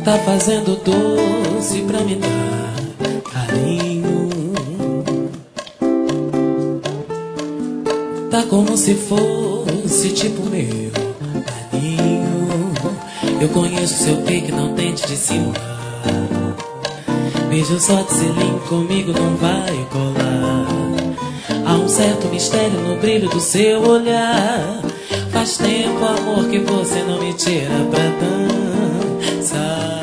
Tá fazendo doce pra me dar carinho. Tá como se fosse tipo meu carinho. Eu conheço seu pique, não tente dissimular. Beijo só de selinho comigo não vai colar. Há um certo mistério no brilho do seu olhar. Faz tempo, amor, que você não me tira pra dançar.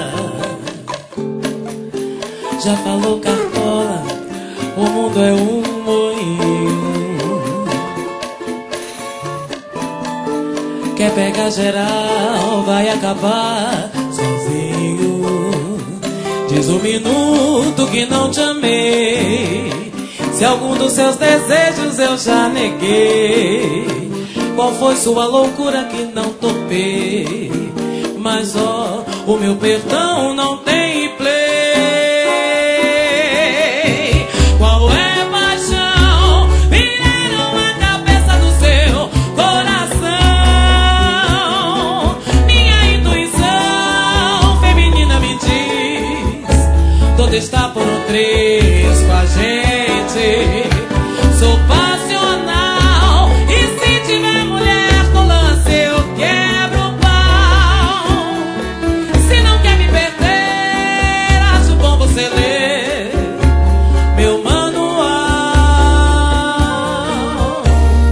Já falou Cartola, o mundo é um moinho. Quer pegar geral, vai acabar sozinho. Diz um minuto que não te amei. Se algum dos seus desejos eu já neguei. Qual foi sua loucura que não topei? Mas ó, o meu perdão não tem play. Qual é paixão? Viraram a cabeça do seu coração. Minha intuição feminina me diz: toda está por um três com a gente. Sou passional e se tiver mulher no lance eu quebro o pau. Se não quer me perder, acho bom você ler meu manual.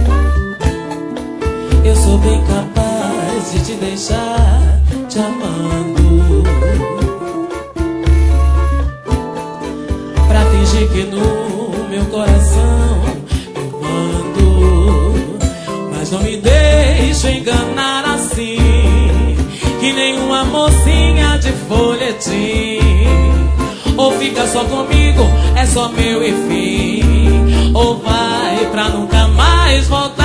Eu sou bem capaz de te deixar te amando, pra fingir que no meu coração eu mando. Mas não me deixo enganar assim, que nenhuma mocinha de folhetim. Ou fica só comigo, é só meu e fim, ou vai pra nunca mais voltar.